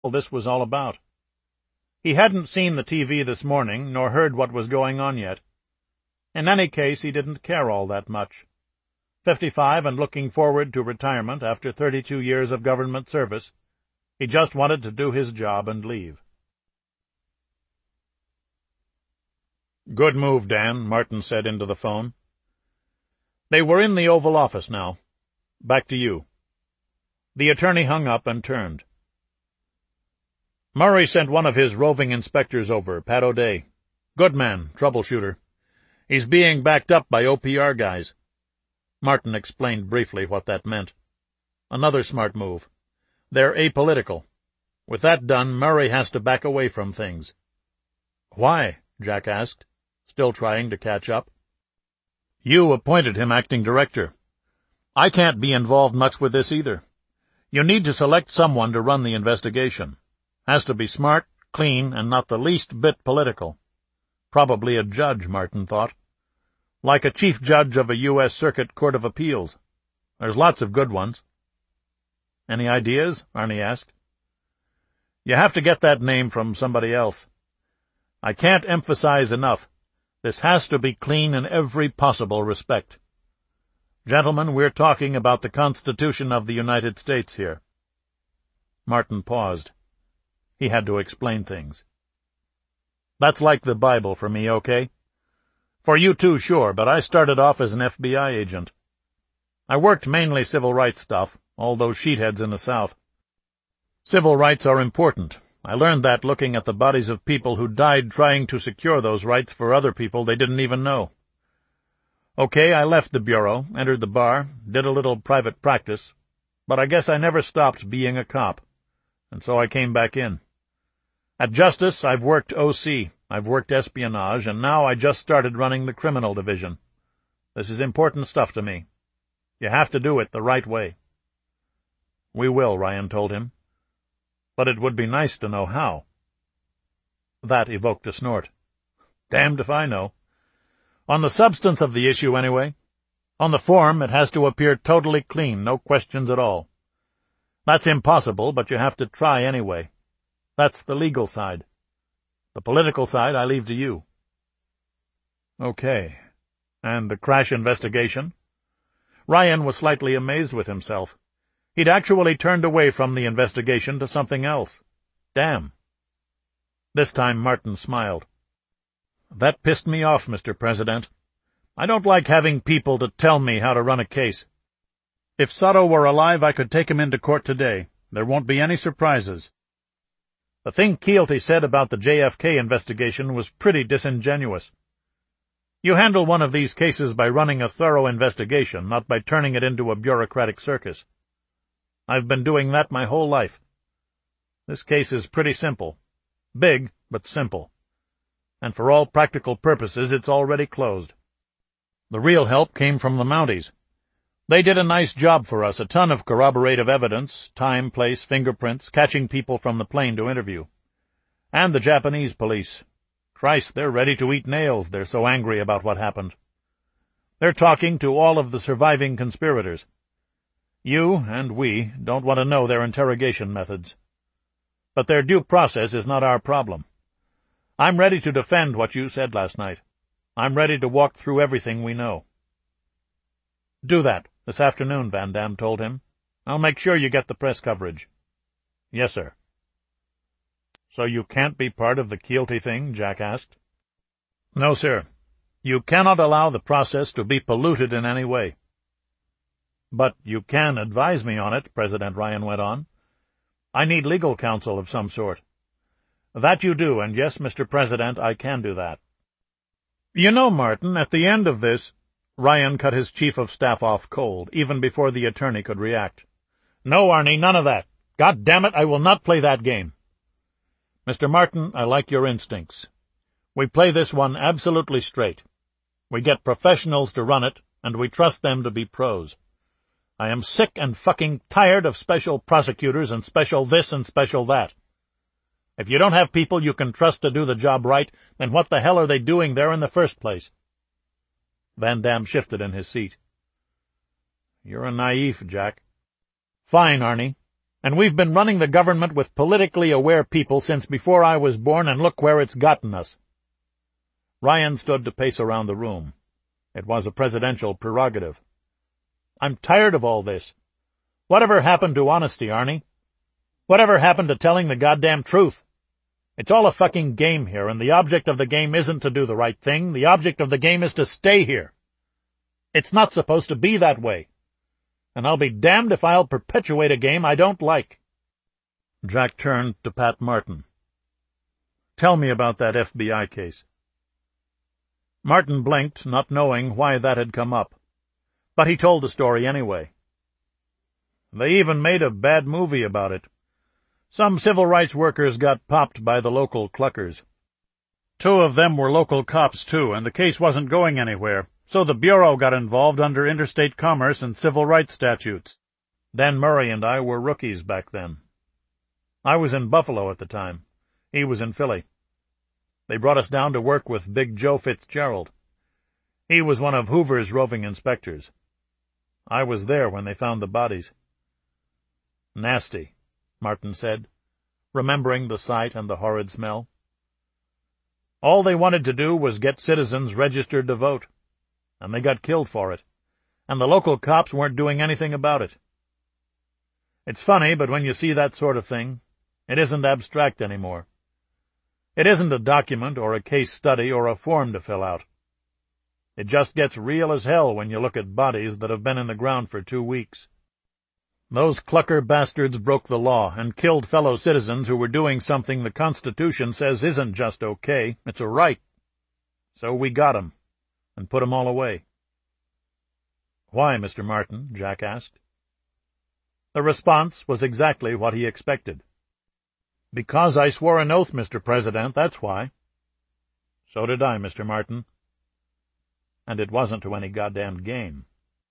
this was all about. He hadn't seen the TV this morning, nor heard what was going on yet. In any case, he didn't care all that much. 55 and looking forward to retirement after 32 years of government service, he just wanted to do his job and leave. "Good move, Dan," Martin said into the phone. They were in the Oval Office now. "Back to you." The attorney hung up and turned. "Murray sent one of his roving inspectors over, Pat O'Day. Good man, troubleshooter. He's being backed up by OPR guys." Martin explained briefly what that meant. Another smart move. They're apolitical. With that done, Murray has to back away from things. "Why?" Jack asked, still trying to catch up. "You appointed him acting director. I can't be involved much with this either. You need to select someone to run the investigation. Has to be smart, clean, and not the least bit political. Probably a judge, Martin thought. Like a chief judge of a U.S. Circuit Court of Appeals. There's lots of good ones." "Any ideas?" Arnie asked. "You have to get that name from somebody else. I can't emphasize enough. This has to be clean in every possible respect. Gentlemen, we're talking about the Constitution of the United States here." Martin paused. He had to explain things. "That's like the Bible for me, okay? For you too, sure, but I started off as an FBI agent. I worked mainly civil rights stuff, all those sheetheads in the South. Civil rights are important. I learned that looking at the bodies of people who died trying to secure those rights for other people they didn't even know. Okay, I left the Bureau, entered the bar, did a little private practice, but I guess I never stopped being a cop, and so I came back in. At Justice, I've worked OC, I've worked espionage, and now I just started running the criminal division. This is important stuff to me. You have to do it the right way." "We will," Ryan told him. "But it would be nice to know how." That evoked a snort. "Damned if I know. On the substance of the issue, anyway. On the form, it has to appear totally clean, no questions at all. That's impossible, but you have to try anyway. That's the legal side. The political side I leave to you." "Okay. And the crash investigation?" Ryan was slightly amazed with himself. He'd actually turned away from the investigation to something else. Damn. This time Martin smiled. "That pissed me off, Mr. President. I don't like having people to tell me how to run a case. If Sotto were alive, I could take him into court today. There won't be any surprises. The thing Keelty said about the JFK investigation was pretty disingenuous. You handle one of these cases by running a thorough investigation, not by turning it into a bureaucratic circus. I've been doing that my whole life. This case is pretty simple. Big, but simple. And for all practical purposes, it's already closed. The real help came from the Mounties. They did a nice job for us, a ton of corroborative evidence, time, place, fingerprints, catching people from the plane to interview. And the Japanese police. Christ, they're ready to eat nails, they're so angry about what happened. They're talking to all of the surviving conspirators. You, and we, don't want to know their interrogation methods. But their due process is not our problem. I'm ready to defend what you said last night. I'm ready to walk through everything we know." "Do that, this afternoon," Van Damme told him. "I'll make sure you get the press coverage." "Yes, sir." "So you can't be part of the Keelty thing?" Jack asked. "No, sir. You cannot allow the process to be polluted in any way." "But you can advise me on it," President Ryan went on. "I need legal counsel of some sort." "That you do, and yes, Mr. President, I can do that." "You know, Martin, at the end of this—" Ryan cut his chief of staff off cold, even before the attorney could react. "No, Arnie, none of that. God damn it, I will not play that game." "Mr. Martin, I like your instincts. We play this one absolutely straight. We get professionals to run it, and we trust them to be pros. I am sick and fucking tired of special prosecutors and special this and special that. If you don't have people you can trust to do the job right, then what the hell are they doing there in the first place?" Van Damme shifted in his seat. "You're a naif, Jack." "Fine, Arnie. And we've been running the government with politically aware people since before I was born, and look where it's gotten us." Ryan stood to pace around the room. It was a presidential prerogative. "I'm tired of all this. Whatever happened to honesty, Arnie? Whatever happened to telling the goddamn truth? It's all a fucking game here, and the object of the game isn't to do the right thing. The object of the game is to stay here. It's not supposed to be that way. And I'll be damned if I'll perpetuate a game I don't like." Jack turned to Pat Martin. "Tell me about that FBI case." Martin blinked, not knowing why that had come up. But he told the story anyway. "They even made a bad movie about it. Some civil rights workers got popped by the local cluckers. 2 of them were local cops, too, and the case wasn't going anywhere, so the Bureau got involved under interstate commerce and civil rights statutes. Dan Murray and I were rookies back then. I was in Buffalo at the time. He was in Philly. They brought us down to work with Big Joe Fitzgerald. He was one of Hoover's roving inspectors. I was there when they found the bodies." "Nasty," Martin said, remembering the sight and the horrid smell. "All they wanted to do was get citizens registered to vote, and they got killed for it, and the local cops weren't doing anything about it. It's funny, but when you see that sort of thing, it isn't abstract anymore. It isn't a document or a case study or a form to fill out. It just gets real as hell when you look at bodies that have been in the ground for 2 weeks. Those clucker bastards broke the law and killed fellow citizens who were doing something the Constitution says isn't just okay, it's a right. So we got 'em, and put 'em all away." "Why, Mr. Martin?" Jack asked. The response was exactly what he expected. "Because I swore an oath, Mr. President, that's why." "So did I, Mr. Martin. And it wasn't to any goddamn game."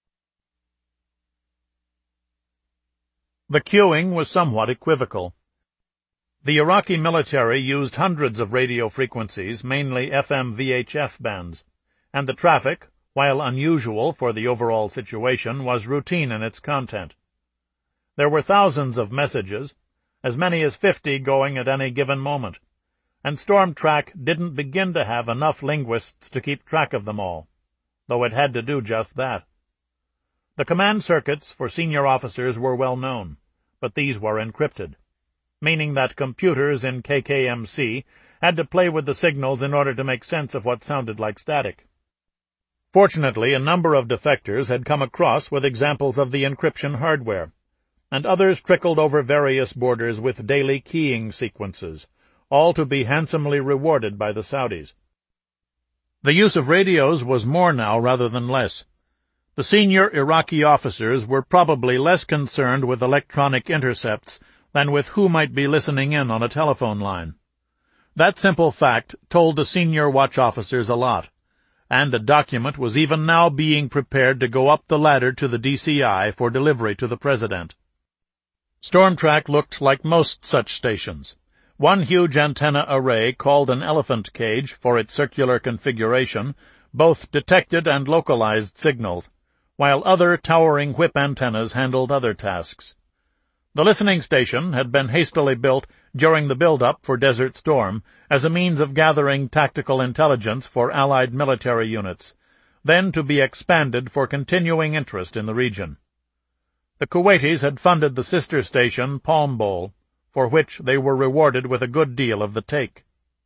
The cueing was somewhat equivocal. The Iraqi military used hundreds of radio frequencies, mainly FM VHF bands, and the traffic, while unusual for the overall situation, was routine in its content. There were thousands of messages, as many as 50 going at any given moment, and StormTrack didn't begin to have enough linguists to keep track of them all, though it had to do just that. The command circuits for senior officers were well known, but these were encrypted, meaning that computers in KKMC had to play with the signals in order to make sense of what sounded like static. Fortunately, a number of defectors had come across with examples of the encryption hardware, and others trickled over various borders with daily keying sequences, all to be handsomely rewarded by the Saudis. The use of radios was more now rather than less. The senior Iraqi officers were probably less concerned with electronic intercepts than with who might be listening in on a telephone line. That simple fact told the senior watch officers a lot, and a document was even now being prepared to go up the ladder to the DCI for delivery to the President. StormTrack looked like most such stations. One huge antenna array called an elephant cage for its circular configuration both detected and localized signals, while other towering whip antennas handled other tasks. The listening station had been hastily built during the build-up for Desert Storm as a means of gathering tactical intelligence for Allied military units, then to be expanded for continuing interest in the region. The Kuwaitis had funded the sister station Palm Bowl, for which they were rewarded with a good deal of the take.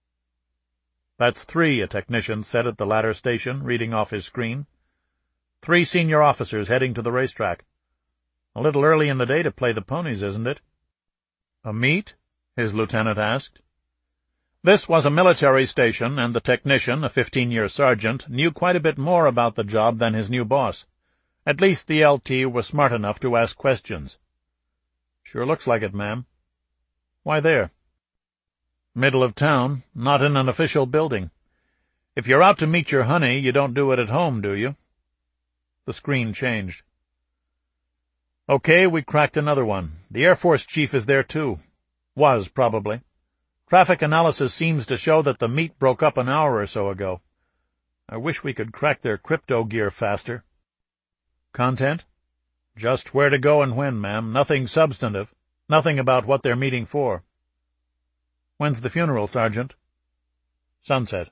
"That's 3, a technician said at the latter station, reading off his screen. 3 senior officers heading to the racetrack. A little early in the day to play the ponies, isn't it?" "A meet?" his lieutenant asked. This was a military station, and the technician, a 15-year sergeant, knew quite a bit more about the job than his new boss. At least the LT was smart enough to ask questions. "Sure looks like it, ma'am." "Why there?" "Middle of town, not in an official building. If you're out to meet your honey, you don't do it at home, do you?" The screen changed. "Okay, we cracked another one. The Air Force chief is there, too. Was, probably. Traffic analysis seems to show that the meet broke up an hour or so ago. I wish we could crack their crypto gear faster." "Content?" "Just where to go and when, ma'am. Nothing substantive." Nothing about what they're meeting for. When's the funeral, Sergeant? Sunset.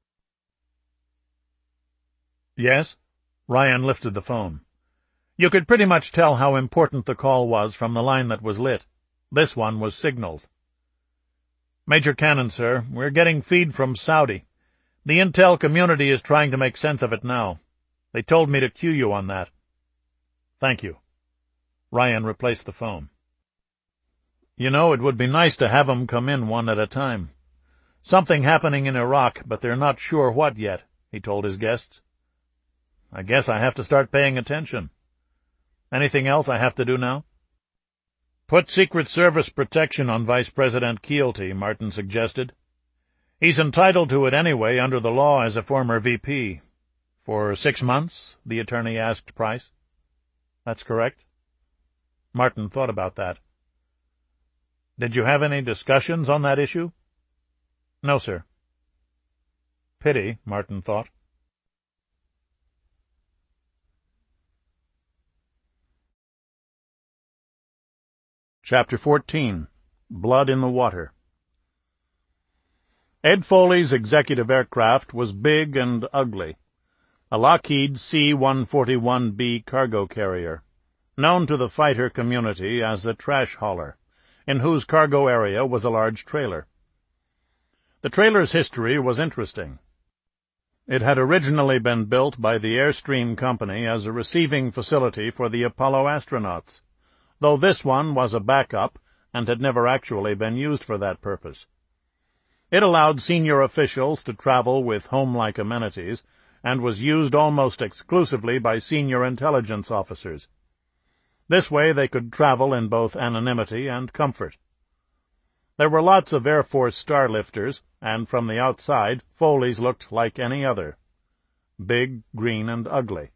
Yes? Ryan lifted the phone. You could pretty much tell how important the call was from the line that was lit. This one was signals. Major Cannon, sir, we're getting feed from Saudi. The intel community is trying to make sense of it now. They told me to cue you on that. Thank you. Ryan replaced the phone. You know, it would be nice to have 'em come in one at a time. Something happening in Iraq, but they're not sure what yet, he told his guests. I guess I have to start paying attention. Anything else I have to do now? Put Secret Service protection on Vice President Keelty, Martin suggested. He's entitled to it anyway under the law as a former VP. For 6 months? The attorney asked Price. That's correct. Martin thought about that. Did you have any discussions on that issue? No, sir. Pity, Martin thought. Chapter 14. Blood in the Water. Ed Foley's executive aircraft was big and ugly, a Lockheed C-141B cargo carrier, known to the fighter community as a trash hauler, in whose cargo area was a large trailer. The trailer's history was interesting. It had originally been built by the Airstream Company as a receiving facility for the Apollo astronauts, though this one was a backup and had never actually been used for that purpose. It allowed senior officials to travel with home-like amenities and was used almost exclusively by senior intelligence officers. This way they could travel in both anonymity and comfort. There were lots of Air Force starlifters, and from the outside, Foley's looked like any other. Big, green, and ugly.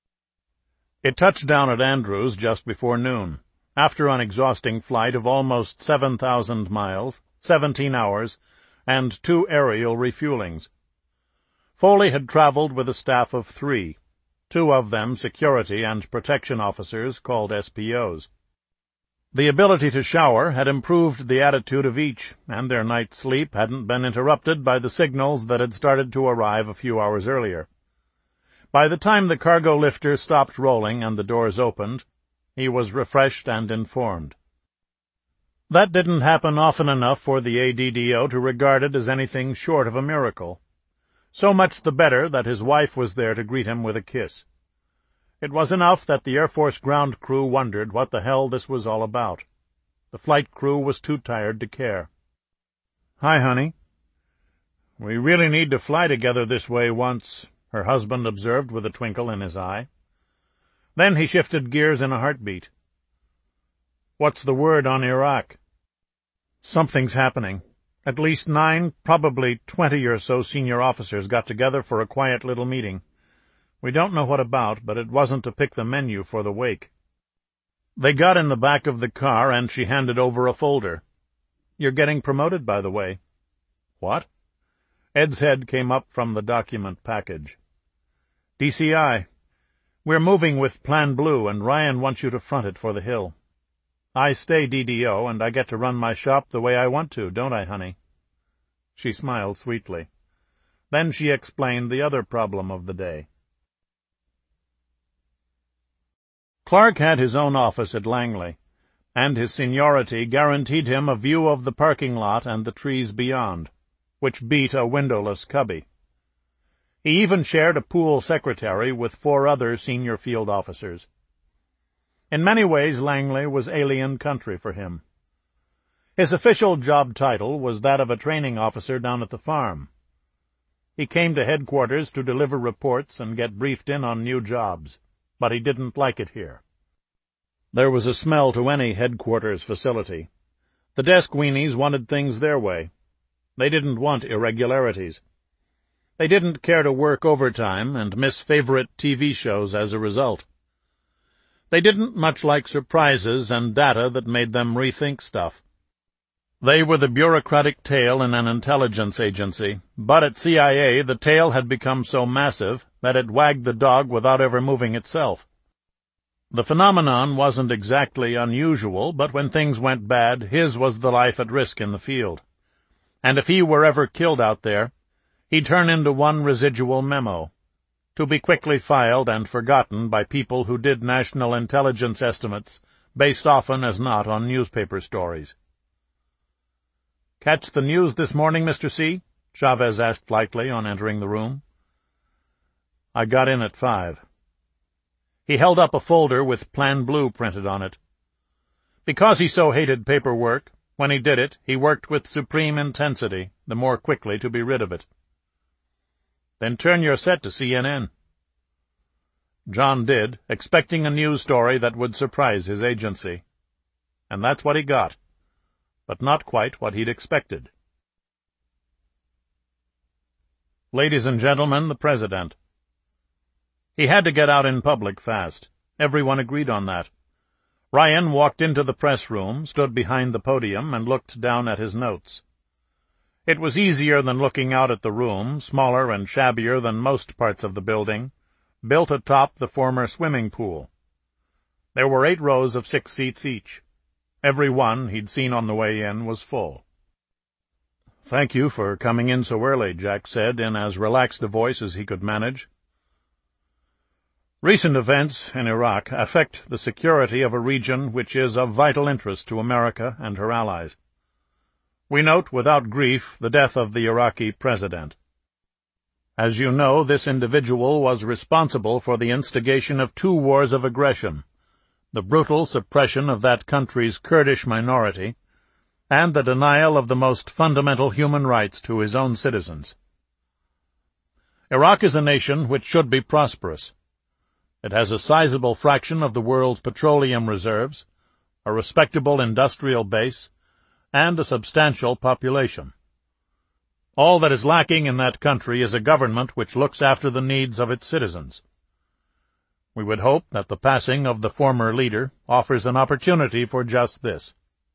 It touched down at Andrews just before noon, after an exhausting flight of almost 7,000 miles, 17 hours, and 2 aerial refuelings. Foley had traveled with a staff of 3, 2 of them security and protection officers called SPOs. The ability to shower had improved the attitude of each, and their night's sleep hadn't been interrupted by the signals that had started to arrive a few hours earlier. By the time the cargo lifter stopped rolling and the doors opened, he was refreshed and informed. That didn't happen often enough for the ADDO to regard it as anything short of a miracle. So much the better that his wife was there to greet him with a kiss. It was enough that the Air Force ground crew wondered what the hell this was all about. The flight crew was too tired to care. "Hi, honey. We really need to fly together this way once," her husband observed with a twinkle in his eye. Then he shifted gears in a heartbeat. "What's the word on Iraq?" "Something's happening. At least 9, probably 20 or so senior officers got together for a quiet little meeting. We don't know what about, but it wasn't to pick the menu for the wake." They got in the back of the car, and she handed over a folder. "You're getting promoted, by the way." "What?" Ed's head came up from the document package. "DCI. We're moving with Plan Blue, and Ryan wants you to front it for the Hill. I stay DDO, and I get to run my shop the way I want to, don't I, honey?" She smiled sweetly. Then she explained the other problem of the day. Clark had his own office at Langley, and his seniority guaranteed him a view of the parking lot and the trees beyond, which beat a windowless cubby. He even shared a pool secretary with 4 other senior field officers. In many ways Langley was alien country for him. His official job title was that of a training officer down at the farm. He came to headquarters to deliver reports and get briefed in on new jobs, but he didn't like it here. There was a smell to any headquarters facility. The desk weenies wanted things their way. They didn't want irregularities. They didn't care to work overtime and miss favorite TV shows as a result. They didn't much like surprises and data that made them rethink stuff. They were the bureaucratic tail in an intelligence agency, but at CIA the tail had become so massive that it wagged the dog without ever moving itself. The phenomenon wasn't exactly unusual, but when things went bad, his was the life at risk in the field. And if he were ever killed out there, he'd turn into one residual memo, to be quickly filed and forgotten by people who did national intelligence estimates based often as not on newspaper stories. "Catch the news this morning, Mr. C?" Chavez asked lightly on entering the room. "I got in at 5. He held up a folder with Plan Blue printed on it. Because he so hated paperwork, when he did it, he worked with supreme intensity, the more quickly to be rid of it. "Then turn your set to CNN." John did, expecting a news story that would surprise his agency. And that's what he got, but not quite what he'd expected. Ladies and gentlemen, the President. He had to get out in public fast. Everyone agreed on that. Ryan walked into the press room, stood behind the podium, and looked down at his notes. It was easier than looking out at the room, smaller and shabbier than most parts of the building, built atop the former swimming pool. There were 8 rows of 6 seats each. Every one he'd seen on the way in was full. "Thank you for coming in so early," Jack said in as relaxed a voice as he could manage. "Recent events in Iraq affect the security of a region which is of vital interest to America and her allies. We note without grief the death of the Iraqi president. As you know, this individual was responsible for the instigation of 2 wars of aggression, the brutal suppression of that country's Kurdish minority, and the denial of the most fundamental human rights to his own citizens. Iraq is a nation which should be prosperous. It has a sizable fraction of the world's petroleum reserves, a respectable industrial base, and a substantial population. All that is lacking in that country is a government which looks after the needs of its citizens. We would hope that the passing of the former leader offers an opportunity for just this."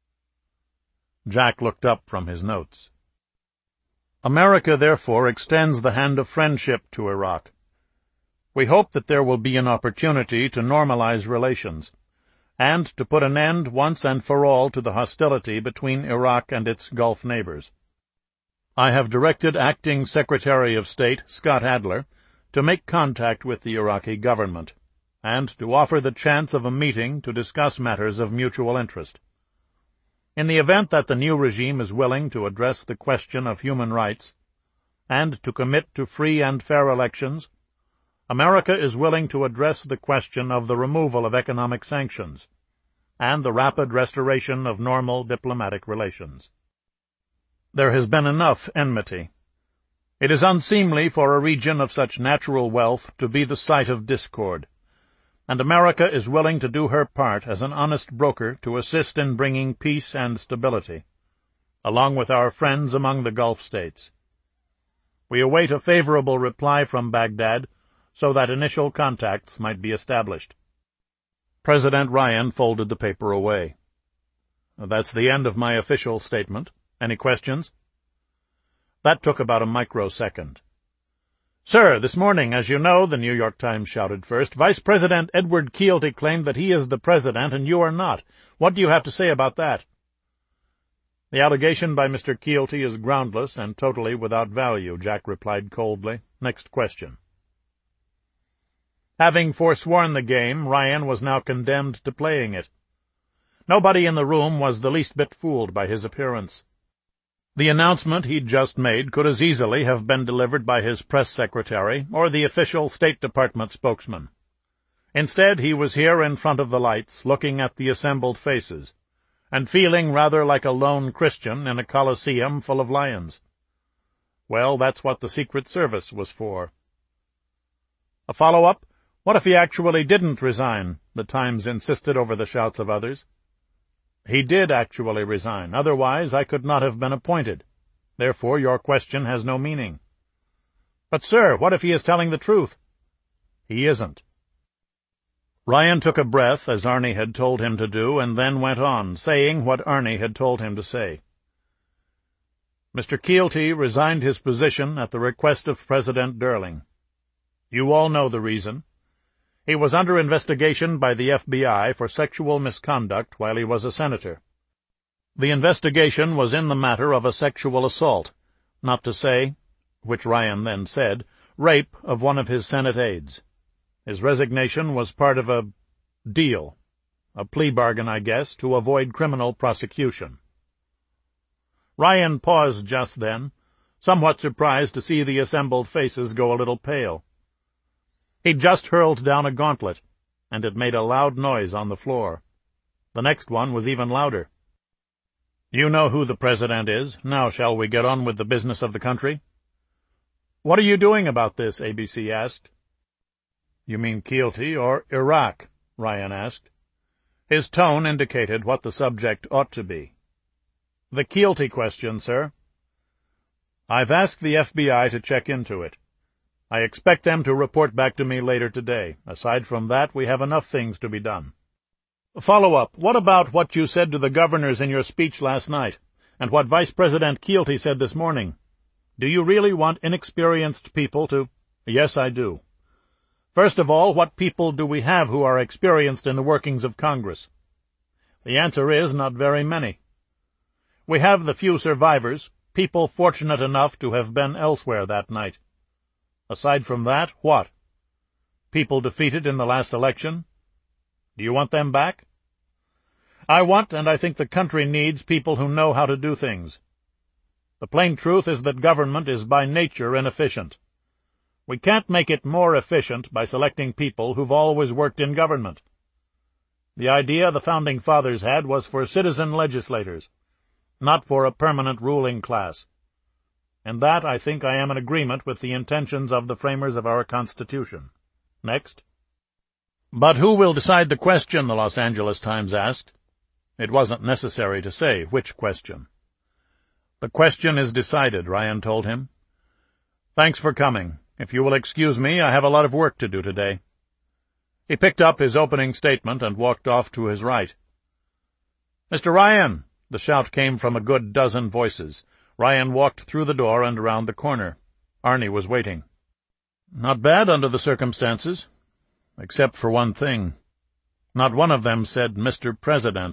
Jack looked up from his notes. "America, therefore, extends the hand of friendship to Iraq. We hope that there will be an opportunity to normalize relations, and to put an end once and for all to the hostility between Iraq and its Gulf neighbors. I have directed Acting Secretary of State Scott Adler to make contact with the Iraqi government, and to offer the chance of a meeting to discuss matters of mutual interest. In the event that the new regime is willing to address the question of human rights, and to commit to free and fair elections, America is willing to address the question of the removal of economic sanctions, and the rapid restoration of normal diplomatic relations. There has been enough enmity. It is unseemly for a region of such natural wealth to be the site of discord, and America is willing to do her part as an honest broker to assist in bringing peace and stability, along with our friends among the Gulf states. We await a favorable reply from Baghdad so that initial contacts might be established." President Ryan folded the paper away. "That's the end of my official statement. Any questions?" That took about a microsecond. "Sir, this morning, as you know," the New York Times shouted first, "Vice President Edward Keelty claimed that he is the president and you are not. What do you have to say about that?" "The allegation by Mr. Keelty is groundless and totally without value," Jack replied coldly. "Next question." Having forsworn the game, Ryan was now condemned to playing it. Nobody in the room was the least bit fooled by his appearance. The announcement he'd just made could as easily have been delivered by his press secretary or the official State Department spokesman. Instead, he was here in front of the lights, looking at the assembled faces, and feeling rather like a lone Christian in a coliseum full of lions. Well, that's what the Secret Service was for. A follow-up? What if he actually didn't resign? The Times insisted over the shouts of others. He did actually resign. Otherwise, I could not have been appointed. Therefore, your question has no meaning. But, sir, what if he is telling the truth? He isn't. Ryan took a breath, as Arnie had told him to do, and then went on, saying what Arnie had told him to say. Mr. Keelty resigned his position at the request of President Derling. You all know the reason. He was under investigation by the FBI for sexual misconduct while he was a senator. The investigation was in the matter of a sexual assault, not to say, which Ryan then said, rape of one of his Senate aides. His resignation was part of a deal, a plea bargain, I guess, to avoid criminal prosecution. Ryan paused just then, somewhat surprised to see the assembled faces go a little pale. He'd just hurled down a gauntlet, and it made a loud noise on the floor. The next one was even louder. "You know who the President is. Now shall we get on with the business of the country?" "What are you doing about this?" ABC asked. "You mean Keelty or Iraq?" Ryan asked. His tone indicated what the subject ought to be. "The Keelty question, sir." "I've asked the FBI to check into it. I expect them to report back to me later today. Aside from that, we have enough things to be done." "Follow-up. What about what you said to the governors in your speech last night, and what Vice President Keelty said this morning? Do you really want inexperienced people to—" "Yes, I do. First of all, what people do we have who are experienced in the workings of Congress?" "The answer is not very many. We have the few survivors, people fortunate enough to have been elsewhere that night. Aside from that, what? People defeated in the last election? Do you want them back?" "I want, and I think the country needs, people who know how to do things. The plain truth is that government is by nature inefficient. We can't make it more efficient by selecting people who've always worked in government. The idea the Founding Fathers had was for citizen legislators, not for a permanent ruling class. In that I think I am in agreement with the intentions of the framers of our Constitution. Next." "But who will decide the question?" the Los Angeles Times asked. It wasn't necessary to say which question. "The question is decided," Ryan told him. "Thanks for coming. If you will excuse me, I have a lot of work to do today." He picked up his opening statement and walked off to his right. "Mr. Ryan!" The shout came from a good dozen voices. Ryan walked through the door and around the corner. Arnie was waiting. "Not bad under the circumstances. Except for one thing. Not one of them said Mr. President."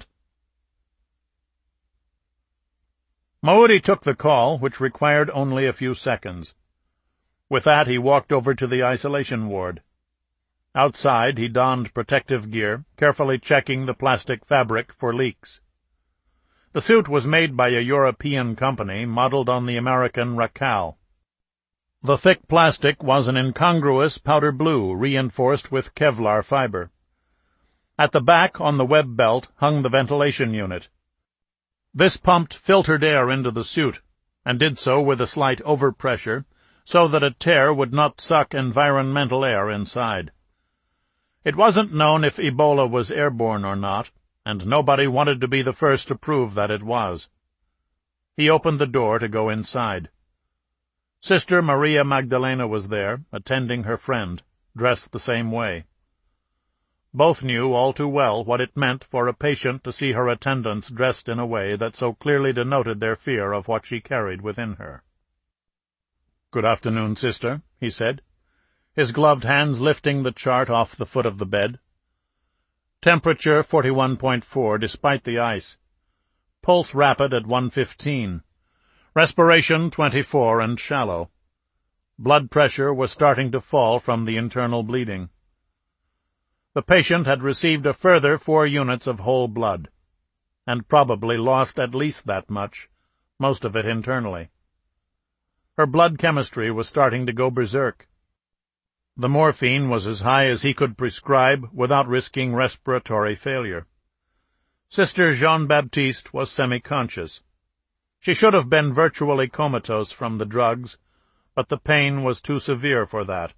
Moody took the call, which required only a few seconds. With that, he walked over to the isolation ward. Outside, he donned protective gear, carefully checking the plastic fabric for leaks. The suit was made by a European company, modeled on the American Racal. The thick plastic was an incongruous powder blue, reinforced with Kevlar fiber. At the back, on the web belt, hung the ventilation unit. This pumped filtered air into the suit, and did so with a slight overpressure, so that a tear would not suck environmental air inside. It wasn't known if Ebola was airborne or not, and nobody wanted to be the first to prove that it was. He opened the door to go inside. Sister Maria Magdalena was there, attending her friend, dressed the same way. Both knew all too well what it meant for a patient to see her attendants dressed in a way that so clearly denoted their fear of what she carried within her. "Good afternoon, sister," he said, his gloved hands lifting the chart off the foot of the bed. Temperature 41.4 despite the ice. Pulse rapid at 115. Respiration 24 and shallow. Blood pressure was starting to fall from the internal bleeding. The patient had received a further 4 units of whole blood, and probably lost at least that much, most of it internally. Her blood chemistry was starting to go berserk. The morphine was as high as he could prescribe without risking respiratory failure. Sister Jean-Baptiste was semi-conscious. She should have been virtually comatose from the drugs, but the pain was too severe for that.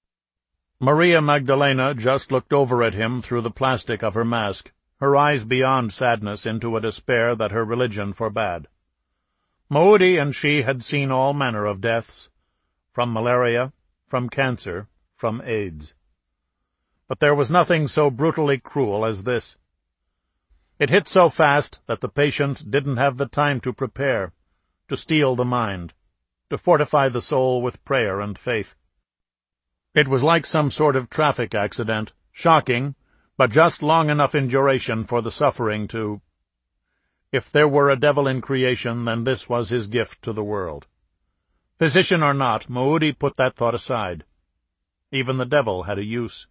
Maria Magdalena just looked over at him through the plastic of her mask, her eyes beyond sadness into a despair that her religion forbade. Moody and she had seen all manner of deaths, from malaria, from cancer, from AIDS. But there was nothing so brutally cruel as this. It hit so fast that the patient didn't have the time to prepare, to steel the mind, to fortify the soul with prayer and faith. It was like some sort of traffic accident, Shocking, but just long enough in duration for the suffering to— If there were a devil in creation, then this was his gift to the world. Physician or not, Moody put that thought aside. Even the devil had a use.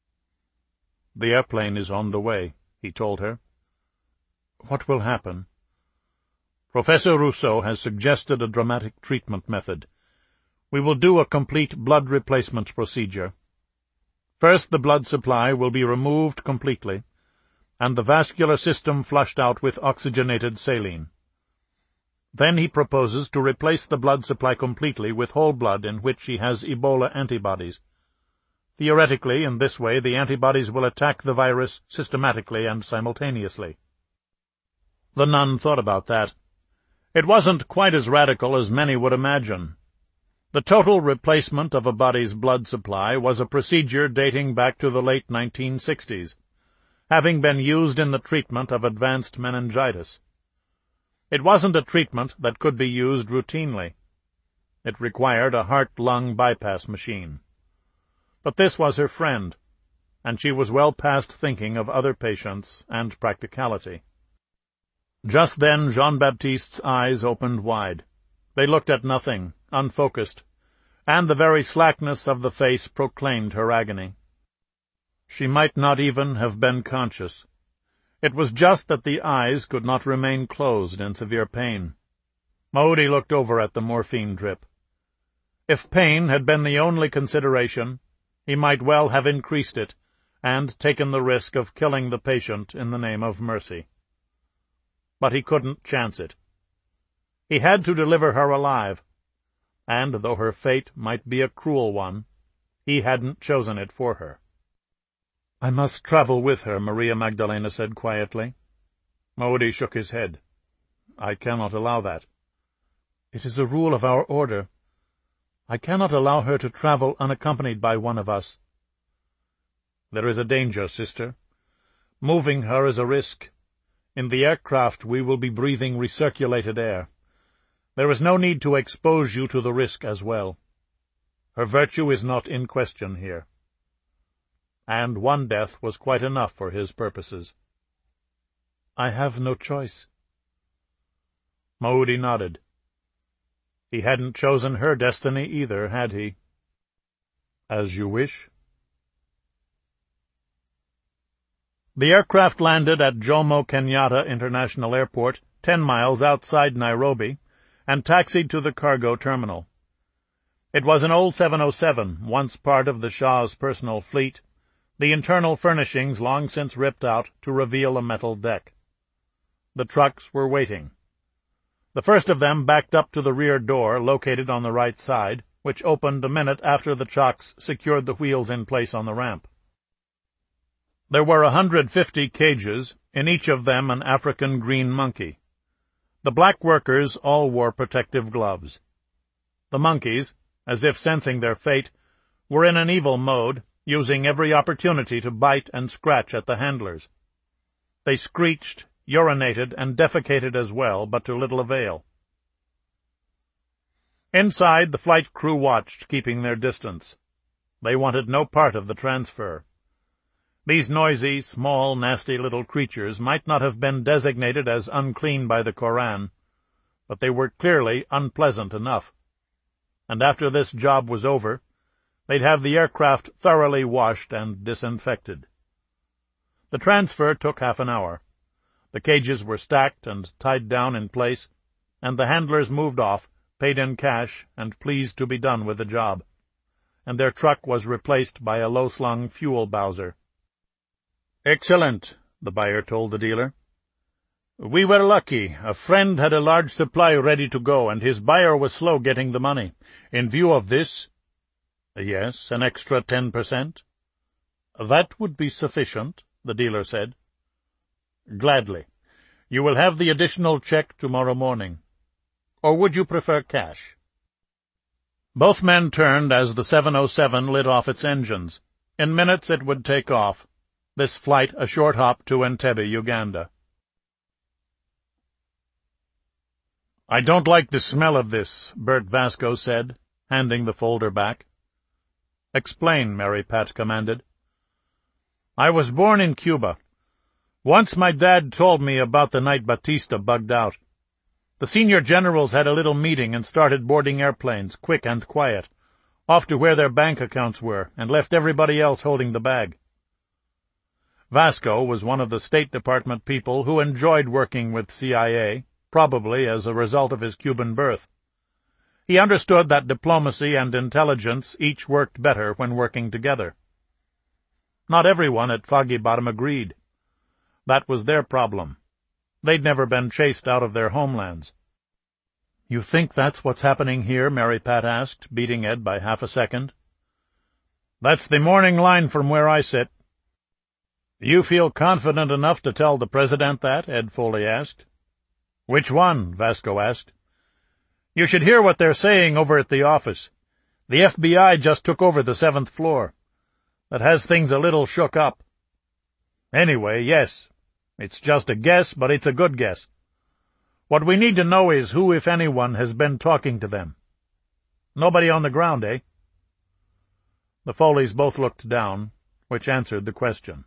"The airplane is on the way," he told her. "What will happen?" "Professor Rousseau has suggested a dramatic treatment method. We will do a complete blood replacement procedure. First, the blood supply will be removed completely, and the vascular system flushed out with oxygenated saline. Then he proposes to replace the blood supply completely with whole blood in which he has Ebola antibodies. Theoretically, in this way, the antibodies will attack the virus systematically and simultaneously." The nun thought about that. It wasn't quite as radical as many would imagine. The total replacement of a body's blood supply was a procedure dating back to the late 1960s, having been used in the treatment of advanced meningitis. It wasn't a treatment that could be used routinely. It required a heart-lung bypass machine. But this was her friend, and she was well past thinking of other patients and practicality. Just then Jean-Baptiste's eyes opened wide. They looked at nothing, unfocused, and the very slackness of the face proclaimed her agony. She might not even have been conscious. It was just that the eyes could not remain closed in severe pain. Moody looked over at the morphine drip. If pain had been the only consideration, he might well have increased it, and taken the risk of killing the patient in the name of mercy. But he couldn't chance it. He had to deliver her alive, and though her fate might be a cruel one, he hadn't chosen it for her. "I must travel with her," Maria Magdalena said quietly. Moody shook his head. "I cannot allow that." "It is a rule of our order. I cannot allow her to travel unaccompanied by one of us." "There is a danger, sister. Moving her is a risk. In the aircraft we will be breathing recirculated air. There is no need to expose you to the risk as well. Her virtue is not in question here." And one death was quite enough for his purposes. "I have no choice." Moody nodded. He hadn't chosen her destiny either, had he? "As you wish." The aircraft landed at Jomo Kenyatta International Airport, 10 miles outside Nairobi, and taxied to the cargo terminal. It was an old 707, once part of the Shah's personal fleet, the internal furnishings long since ripped out to reveal a metal deck. The trucks were waiting. The first of them backed up to the rear door, located on the right side, which opened a minute after the chocks secured the wheels in place on the ramp. There were 150 cages, in each of them an African green monkey. The black workers all wore protective gloves. The monkeys, as if sensing their fate, were in an evil mode, using every opportunity to bite and scratch at the handlers. They screeched, urinated, and defecated as well, but to little avail. Inside, the flight crew watched, keeping their distance. They wanted no part of the transfer. These noisy, small, nasty little creatures might not have been designated as unclean by the Koran, but they were clearly unpleasant enough. And after this job was over, they'd have the aircraft thoroughly washed and disinfected. The transfer took half an hour. The cages were stacked and tied down in place, and the handlers moved off, paid in cash, and pleased to be done with the job. And their truck was replaced by a low-slung fuel bowser. "Excellent," the buyer told the dealer. "We were lucky. A friend had a large supply ready to go, and his buyer was slow getting the money. In view of this—" "Yes, an extra 10%? "That would be sufficient," the dealer said. "Gladly. You will have the additional check tomorrow morning. Or would you prefer cash?" Both men turned as the 707 lit off its engines. In minutes it would take off. This flight a short hop to Entebbe, Uganda. "I don't like the smell of this," Bert Vasco said, handing the folder back. "Explain," Mary Pat commanded. I was born in Cuba. Once my dad told me about the night Batista bugged out. The senior generals had a little meeting and started boarding airplanes, quick and quiet, off to where their bank accounts were, and left everybody else holding the bag. Vasco was one of the State Department people who enjoyed working with CIA, probably as a result of his Cuban birth. He understood that diplomacy and intelligence each worked better when working together. Not everyone at Foggy Bottom agreed. That was their problem. They'd never been chased out of their homelands. "You think that's what's happening here?" Mary Pat asked, beating Ed by half a second. "That's the morning line from where I sit." "You feel confident enough to tell the President that?" Ed Foley asked. "Which one?" Vasco asked. "You should hear what they're saying over at the office. The FBI just took over the 7th floor. That has things a little shook up. Anyway, yes. It's just a guess, but it's a good guess. What we need to know is who, if anyone, has been talking to them. Nobody on the ground, eh?" The Foleys both looked down, which answered the question.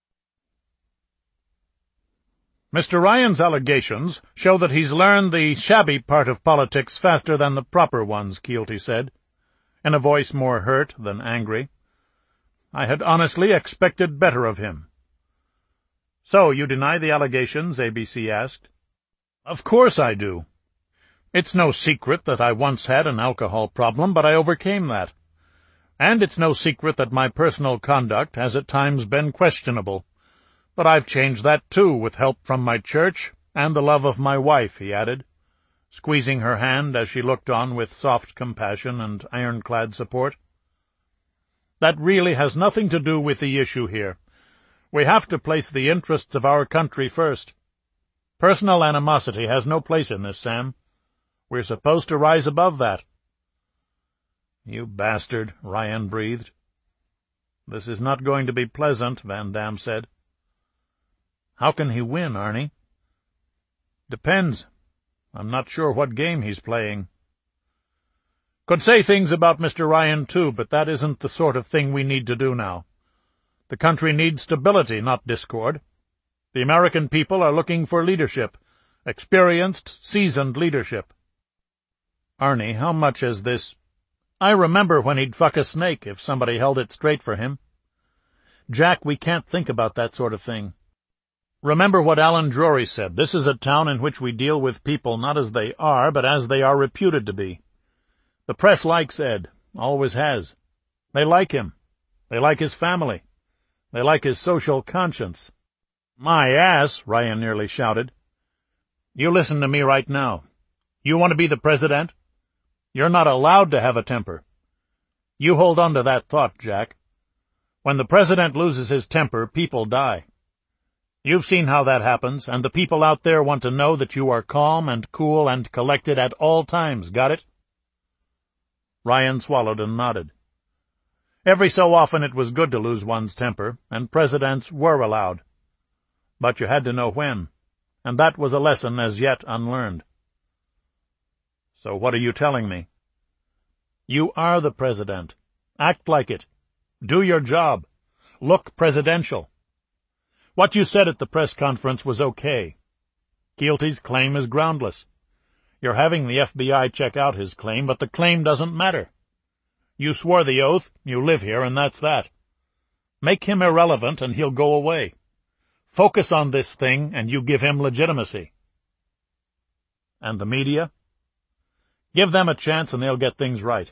"Mr. Ryan's allegations show that he's learned the shabby part of politics faster than the proper ones," Keelty said, in a voice more hurt than angry. "I had honestly expected better of him." "So, you deny the allegations?" ABC asked. "Of course I do. It's no secret that I once had an alcohol problem, but I overcame that. And it's no secret that my personal conduct has at times been questionable. But I've changed that, too, with help from my church and the love of my wife," he added, squeezing her hand as she looked on with soft compassion and ironclad support. "That really has nothing to do with the issue here. We have to place the interests of our country first. Personal animosity has no place in this, Sam. We're supposed to rise above that." "You bastard," Ryan breathed. "This is not going to be pleasant," Van Damme said. "How can he win, Arnie?" "Depends. I'm not sure what game he's playing." "Could say things about Mr. Ryan, too, but that isn't the sort of thing we need to do now. The country needs stability, not discord. The American people are looking for leadership, experienced, seasoned leadership." "Arnie, how much has this—" "I remember when he'd fuck a snake if somebody held it straight for him. Jack, we can't think about that sort of thing. Remember what Alan Drury said. This is a town in which we deal with people not as they are, but as they are reputed to be. The press likes Ed, always has. They like him. They like his family. They like his social conscience." "My ass!" Ryan nearly shouted. "You listen to me right now. You want to be the president? You're not allowed to have a temper. You hold on to that thought, Jack. When the president loses his temper, people die. You've seen how that happens, and the people out there want to know that you are calm and cool and collected at all times, got it?" Ryan swallowed and nodded. Every so often it was good to lose one's temper, and presidents were allowed. But you had to know when, and that was a lesson as yet unlearned. "So what are you telling me?" "You are the president. Act like it. Do your job. Look presidential. What you said at the press conference was okay. Keelty's claim is groundless. You're having the FBI check out his claim, but the claim doesn't matter. You swore the oath, you live here, and that's that. Make him irrelevant and he'll go away. Focus on this thing and you give him legitimacy." "And the media?" "Give them a chance and they'll get things right."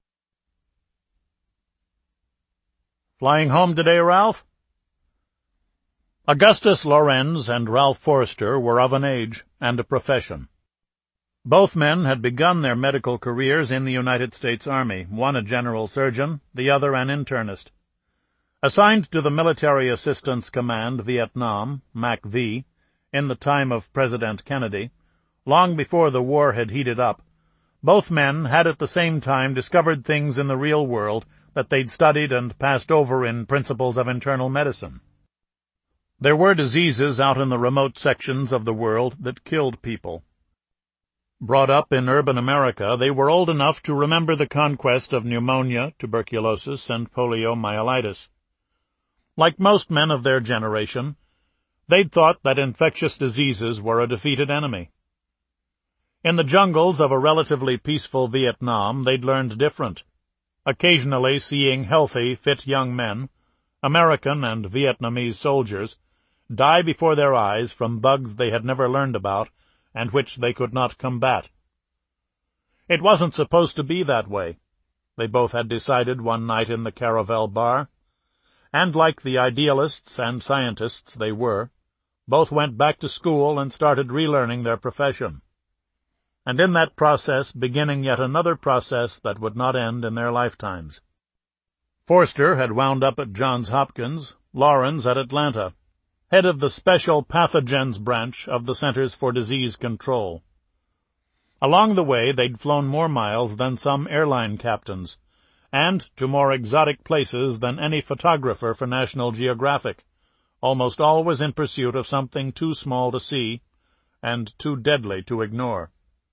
"Flying home today, Ralph?" Augustus Lorenz and Ralph Forrester were of an age and a profession. Both men had begun their medical careers in the United States Army, one a general surgeon, the other an internist. Assigned to the Military Assistance Command, Vietnam, MACV, in the time of President Kennedy, long before the war had heated up, both men had at the same time discovered things in the real world that they'd studied and passed over in Principles of Internal Medicine. There were diseases out in the remote sections of the world that killed people. Brought up in urban America, they were old enough to remember the conquest of pneumonia, tuberculosis, and poliomyelitis. Like most men of their generation, they'd thought that infectious diseases were a defeated enemy. In the jungles of a relatively peaceful Vietnam, they'd learned different, occasionally seeing healthy, fit young men, American and Vietnamese soldiers, die before their eyes from bugs they had never learned about and which they could not combat. It wasn't supposed to be that way, they both had decided one night in the Caravel bar, and like the idealists and scientists they were, both went back to school and started relearning their profession, and in that process beginning yet another process that would not end in their lifetimes. Forster had wound up at Johns Hopkins, Laurens at Atlanta, head of the Special Pathogens branch of the Centers for Disease Control. Along the way they'd flown more miles than some airline captains, and to more exotic places than any photographer for National Geographic, almost always in pursuit of something too small to see and too deadly to ignore.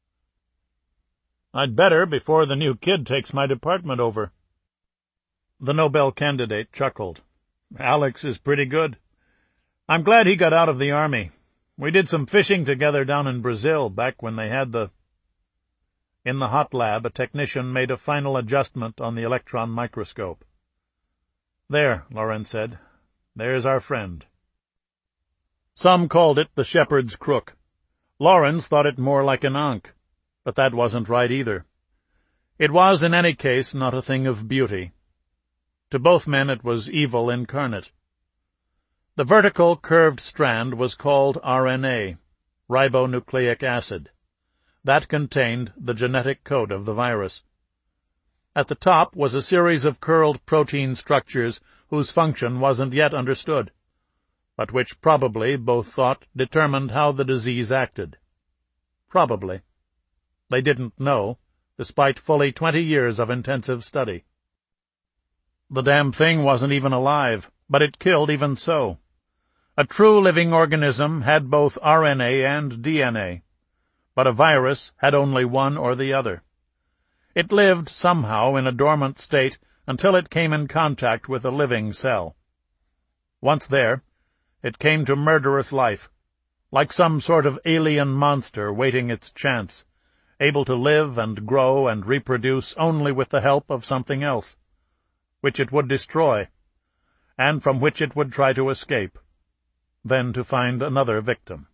"I'd better before the new kid takes my department over." The Nobel candidate chuckled. "Alex is pretty good. I'm glad he got out of the Army. We did some fishing together down in Brazil back when they had the—" In the hot lab, a technician made a final adjustment on the electron microscope. "There," Laurens said. "There's our friend." Some called it the shepherd's crook. Laurens thought it more like an ankh, but that wasn't right either. It was, in any case, not a thing of beauty. To both men it was evil incarnate. The vertical curved strand was called RNA, ribonucleic acid. That contained the genetic code of the virus. At the top was a series of curled protein structures whose function wasn't yet understood, but which probably, both thought, determined how the disease acted. Probably. They didn't know, despite fully 20 years of intensive study. The damn thing wasn't even alive, but it killed even so. A true living organism had both RNA and DNA, but a virus had only one or the other. It lived somehow in a dormant state until it came in contact with a living cell. Once there, it came to murderous life, like some sort of alien monster waiting its chance, able to live and grow and reproduce only with the help of something else, which it would destroy, and from which it would try to escape, then to find another victim.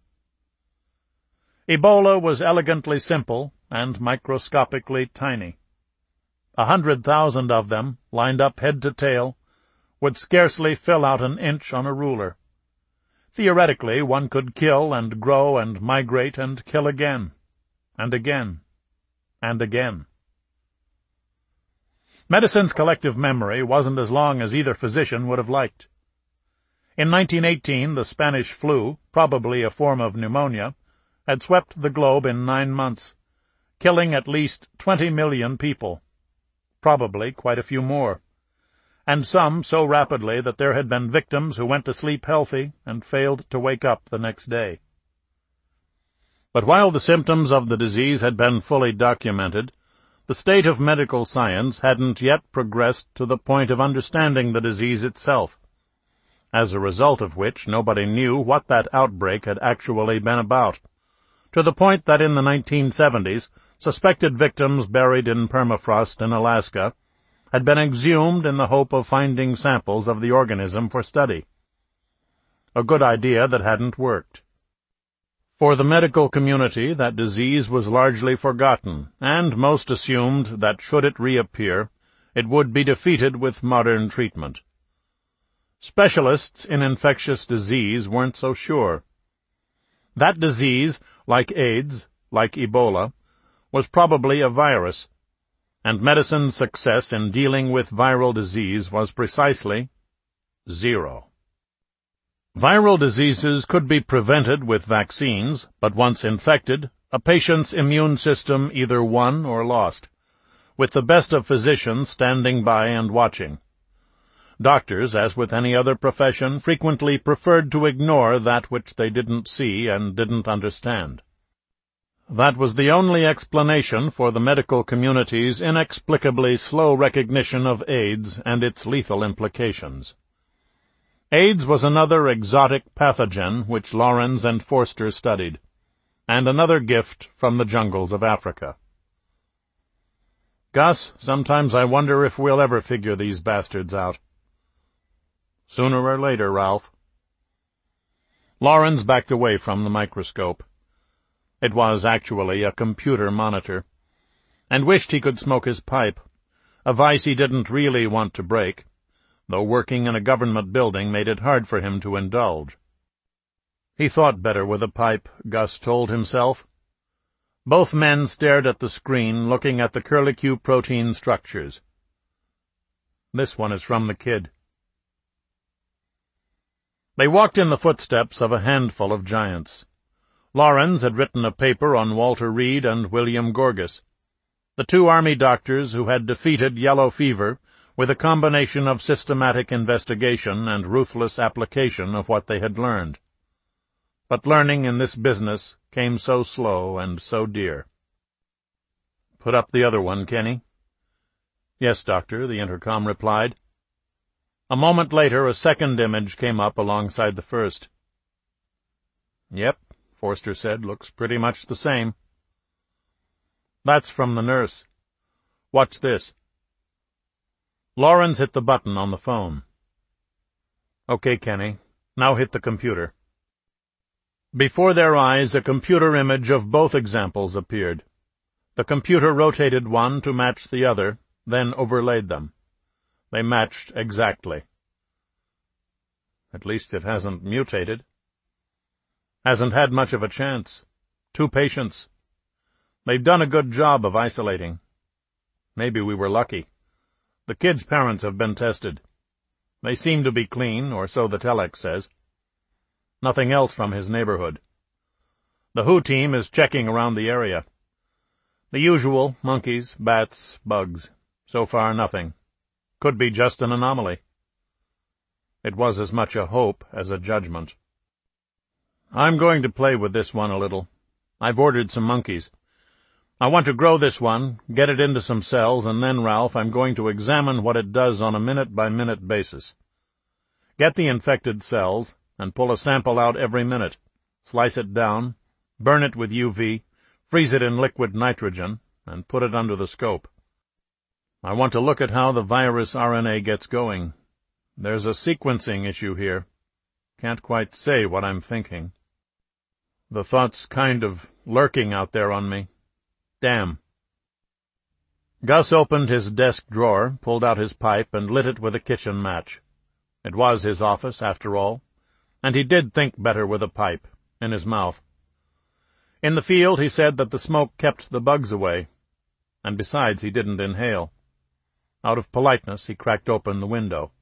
Ebola was elegantly simple and microscopically tiny. 100,000 of them, lined up head to tail, would scarcely fill out an inch on a ruler. Theoretically, one could kill and grow and migrate and kill again, and again, and again. Medicine's collective memory wasn't as long as either physician would have liked. In 1918, the Spanish flu, probably a form of pneumonia, had swept the globe in 9 months, killing at least 20 million people, probably quite a few more, and some so rapidly that there had been victims who went to sleep healthy and failed to wake up the next day. But while the symptoms of the disease had been fully documented, the state of medical science hadn't yet progressed to the point of understanding the disease itself, as a result of which nobody knew what that outbreak had actually been about, to the point that in the 1970s, suspected victims buried in permafrost in Alaska had been exhumed in the hope of finding samples of the organism for study. A good idea that hadn't worked. For the medical community, that disease was largely forgotten, and most assumed that should it reappear, it would be defeated with modern treatment. Specialists in infectious disease weren't so sure. That disease, like AIDS, like Ebola, was probably a virus, and medicine's success in dealing with viral disease was precisely 0. Viral diseases could be prevented with vaccines, but once infected, a patient's immune system either won or lost, with the best of physicians standing by and watching. Doctors, as with any other profession, frequently preferred to ignore that which they didn't see and didn't understand. That was the only explanation for the medical community's inexplicably slow recognition of AIDS and its lethal implications. AIDS was another exotic pathogen which Laurens and Forster studied, and another gift from the jungles of Africa. Gus, sometimes I wonder if we'll ever figure these bastards out. Sooner or later, Ralph. Laurens backed away from the microscope. It was actually a computer monitor, and wished he could smoke his pipe, a vice he didn't really want to break, though working in a government building made it hard for him to indulge. He thought better with a pipe, Gus told himself. Both men stared at the screen, looking at the curlicue protein structures. This one is from the kid. They walked in the footsteps of a handful of giants. Laurens had written a paper on Walter Reed and William Gorgas, the two army doctors who had defeated yellow fever with a combination of systematic investigation and ruthless application of what they had learned. But learning in this business came so slow and so dear. "Put up the other one, Kenny." "Yes, Doctor," the intercom replied. A moment later a second image came up alongside the first. "Yep," Forster said, "looks pretty much the same." "That's from the nurse. What's this?" Laurens hit the button on the phone. "Okay, Kenny. Now hit the computer." Before their eyes a computer image of both examples appeared. The computer rotated one to match the other, then overlaid them. They matched exactly. "At least it hasn't mutated." "Hasn't had much of a chance. 2 patients. They've done a good job of isolating. Maybe we were lucky. The kid's parents have been tested. They seem to be clean, or so the telex says. Nothing else from his neighborhood. The WHO team is checking around the area. The usual: monkeys, bats, bugs. So far, nothing. Could be just an anomaly." It was as much a hope as a judgment. "I'm going to play with this one a little. I've ordered some monkeys. I want to grow this one, get it into some cells, and then, Ralph, I'm going to examine what it does on a minute-by-minute basis. Get the infected cells, and pull a sample out every minute, slice it down, burn it with UV, freeze it in liquid nitrogen, and put it under the scope. I want to look at how the virus RNA gets going. There's a sequencing issue here. Can't quite say what I'm thinking. The thought's kind of lurking out there on me. Damn." Gus opened his desk drawer, pulled out his pipe, and lit it with a kitchen match. It was his office, after all, and he did think better with a pipe, in his mouth. In the field he said that the smoke kept the bugs away, and besides he didn't inhale. Out of politeness he cracked open the window.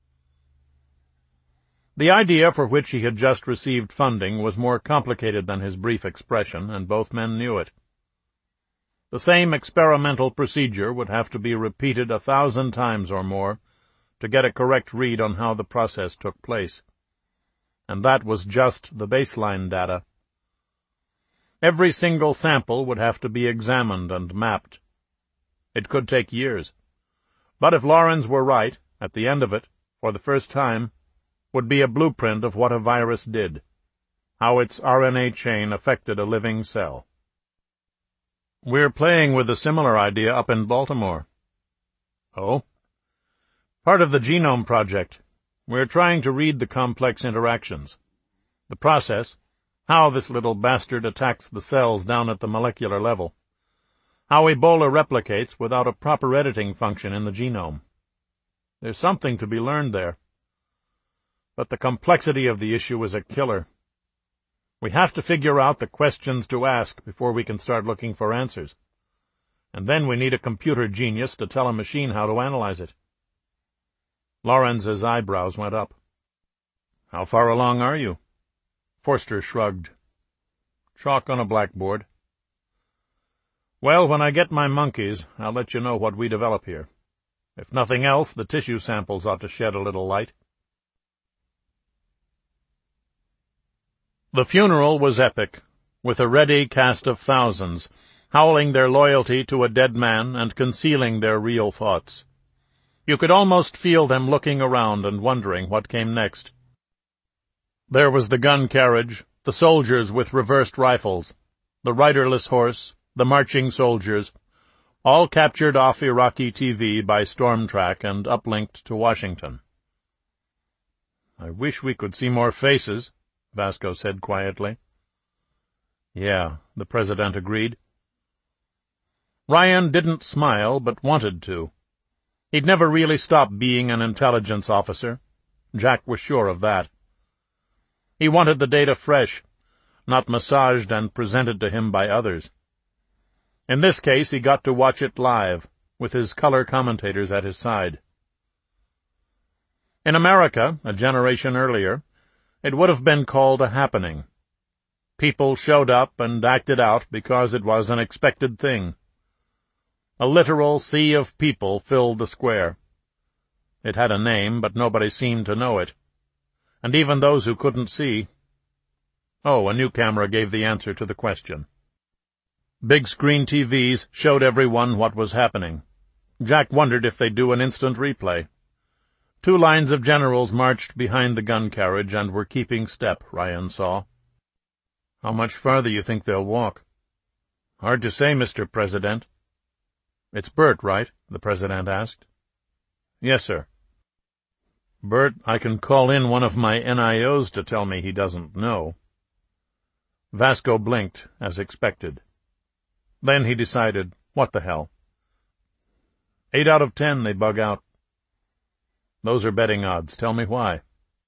The idea for which he had just received funding was more complicated than his brief expression, and both men knew it. The same experimental procedure would have to be repeated 1,000 times or more to get a correct read on how the process took place. And that was just the baseline data. Every single sample would have to be examined and mapped. It could take years. But if Laurens were right, at the end of it, for the first time, would be a blueprint of what a virus did, how its RNA chain affected a living cell. "We're playing with a similar idea up in Baltimore." "Oh?" "Part of the Genome Project. We're trying to read the complex interactions. The process, how this little bastard attacks the cells down at the molecular level. How Ebola replicates without a proper editing function in the genome. There's something to be learned there. But the complexity of the issue is a killer. We have to figure out the questions to ask before we can start looking for answers. And then we need a computer genius to tell a machine how to analyze it." Laurens's eyebrows went up. "How far along are you?" Forster shrugged. "Chalk on a blackboard." "Well, when I get my monkeys, I'll let you know what we develop here. If nothing else, the tissue samples ought to shed a little light." The funeral was epic, with a ready cast of thousands, howling their loyalty to a dead man and concealing their real thoughts. You could almost feel them looking around and wondering what came next, There was the gun carriage, the soldiers with reversed rifles, the riderless horse, the marching soldiers, all captured off Iraqi TV by Stormtrack and uplinked to Washington. "I wish we could see more faces," Vasco said quietly. "Yeah," the President agreed. Ryan didn't smile, but wanted to. He'd never really stopped being an intelligence officer. Jack was sure of that. He wanted the data fresh, not massaged and presented to him by others. In this case, he got to watch it live, with his color commentators at his side. In America, a generation earlier, it would have been called a happening. People showed up and acted out because it was an expected thing. A literal sea of people filled the square. It had a name, but nobody seemed to know it. And even those who couldn't see— Oh, a new camera gave the answer to the question. Big-screen TVs showed everyone what was happening. Jack wondered if they'd do an instant replay. 2 lines of generals marched behind the gun carriage and were keeping step, Ryan saw. "How much farther you think they'll walk?" "Hard to say, Mr. President." "It's Bert, right?" the President asked. "Yes, sir." "Bert, I can call in one of my NIOs to tell me he doesn't know." Vasco blinked, as expected. Then he decided, what the hell. 8 out of 10 they bug out. "Those are betting odds. Tell me why."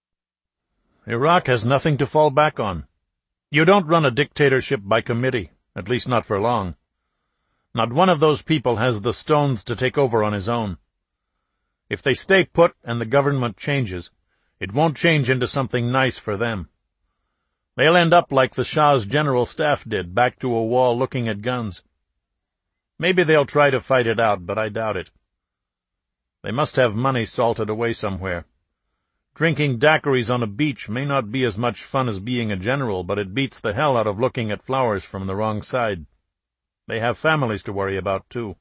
"Iraq has nothing to fall back on. You don't run a dictatorship by committee, at least not for long. Not one of those people has the stones to take over on his own. If they stay put and the government changes, it won't change into something nice for them. They'll end up like the Shah's general staff did, back to a wall looking at guns. Maybe they'll try to fight it out, but I doubt it. They must have money salted away somewhere. Drinking daiquiris on a beach may not be as much fun as being a general, but it beats the hell out of looking at flowers from the wrong side. They have families to worry about, too."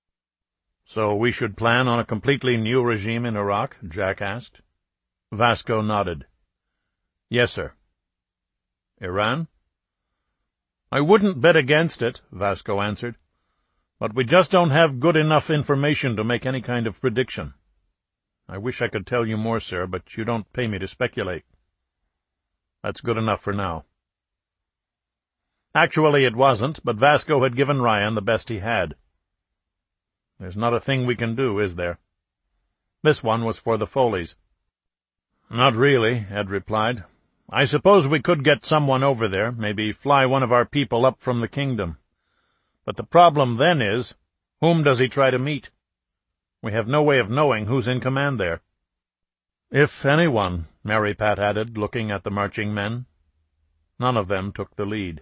"So we should plan on a completely new regime in Iraq?" Jack asked. Vasco nodded. "Yes, sir." "Iran?" "I wouldn't bet against it," Vasco answered. "But we just don't have good enough information to make any kind of prediction. I wish I could tell you more, sir, but you don't pay me to speculate." "That's good enough for now." Actually, it wasn't, but Vasco had given Ryan the best he had. "There's not a thing we can do, is there?" This one was for the Foleys. "Not really," Ed replied. "I suppose we could get someone over there, maybe fly one of our people up from the kingdom. But the problem then is, whom does he try to meet? We have no way of knowing who's in command there." "If anyone," Mary Pat added, looking at the marching men. None of them took the lead.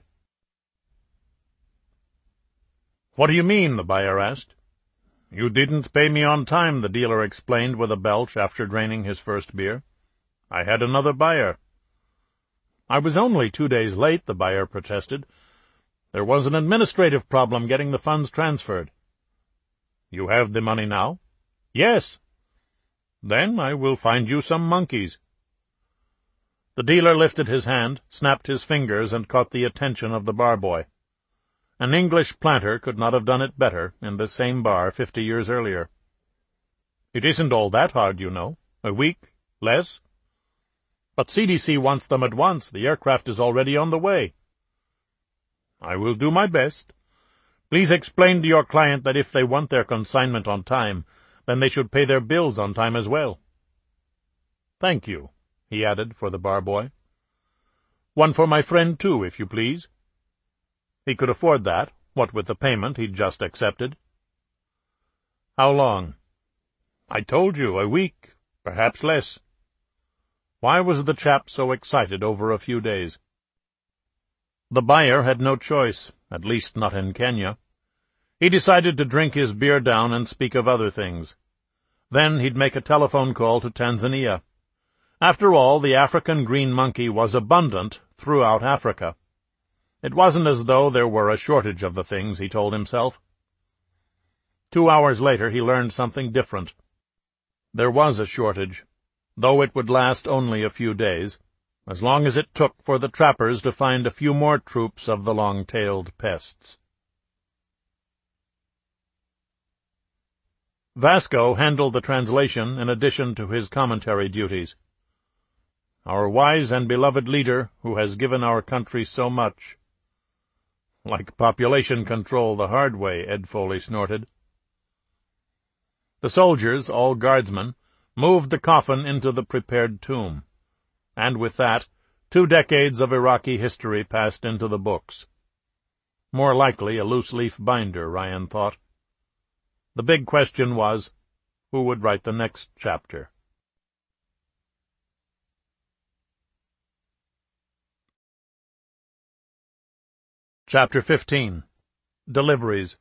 "What do you mean?" the buyer asked. "You didn't pay me on time," the dealer explained with a belch after draining his first beer. "I had another buyer." "I was only 2 days late," the buyer protested. "There was an administrative problem getting the funds transferred." "You have the money now?" "Yes." "Then I will find you some monkeys." The dealer lifted his hand, snapped his fingers, and caught the attention of the barboy. An English planter could not have done it better in this same bar 50 years earlier. "It isn't all that hard, you know. A week? Less?" "But CDC wants them at once. The aircraft is already on the way." "I will do my best. Please explain to your client that if they want their consignment on time, then they should pay their bills on time as well." "Thank you," he added for the barboy. "One for my friend, too, if you please." He could afford that, what with the payment he'd just accepted. "How long?" "I told you, a week, perhaps less." Why was the chap so excited over a few days? The buyer had no choice, at least not in Kenya. He decided to drink his beer down and speak of other things. Then he'd make a telephone call to Tanzania. After all, the African green monkey was abundant throughout Africa. It wasn't as though there were a shortage of the things, he told himself. 2 hours later he learned something different. There was a shortage, though it would last only a few days. as long as it took for the trappers to find a few more troops of the long-tailed pests. Vasco handled the translation in addition to his commentary duties. Our wise and beloved leader, who has given our country so much. Like population control the hard way, Ed Foley snorted. The soldiers, all guardsmen, moved the coffin into the prepared tomb, and with that, 2 decades of Iraqi history passed into the books. More likely a loose-leaf binder, Ryan thought. The big question was, who would write the next chapter? Chapter 15. Deliveries.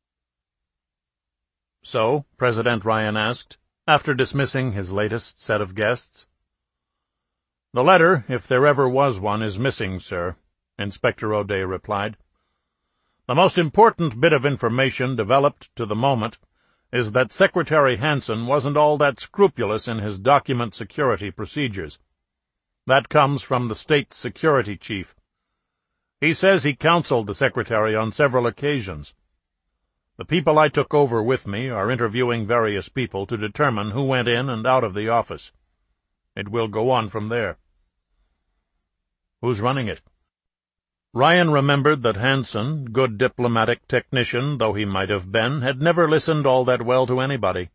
So, President Ryan asked, after dismissing his latest set of guests. The letter, if there ever was one, is missing, sir, Inspector O'Day replied. The most important bit of information developed to the moment is that Secretary Hansen wasn't all that scrupulous in his document security procedures. That comes from the state security chief. He says he counseled the Secretary on several occasions. The people I took over with me are interviewing various people to determine who went in and out of the office. It will go on from there. Who's running it? Ryan remembered that Hansen, good diplomatic technician though he might have been, had never listened all that well to anybody.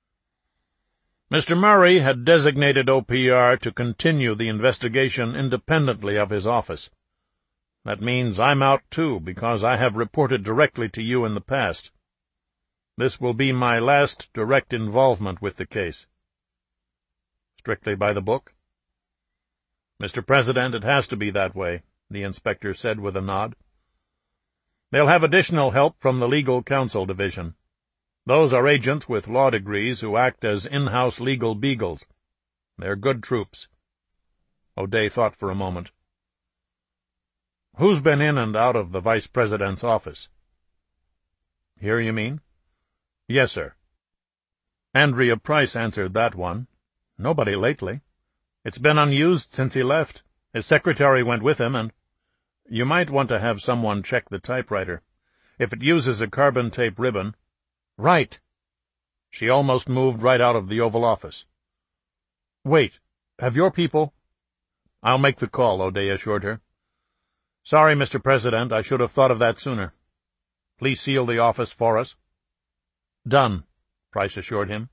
Mr. Murray had designated OPR to continue the investigation independently of his office. That means I'm out too, because I have reported directly to you in the past. This will be my last direct involvement with the case. Strictly by the book? Mr. President, it has to be that way, the inspector said with a nod. They'll have additional help from the Legal Counsel Division. Those are agents with law degrees who act as in-house legal beagles. They're good troops. O'Day thought for a moment. Who's been in and out of the Vice President's office? Here, you mean? Yes, sir. Andrea Price answered that one. Nobody lately. It's been unused since he left. His secretary went with him, and you might want to have someone check the typewriter. If it uses a carbon tape ribbon. Right. She almost moved right out of the Oval Office. Wait, have your people? I'll make the call, O'Day assured her. Sorry, Mr. President, I should have thought of that sooner. Please seal the office for us. Done, Price assured him.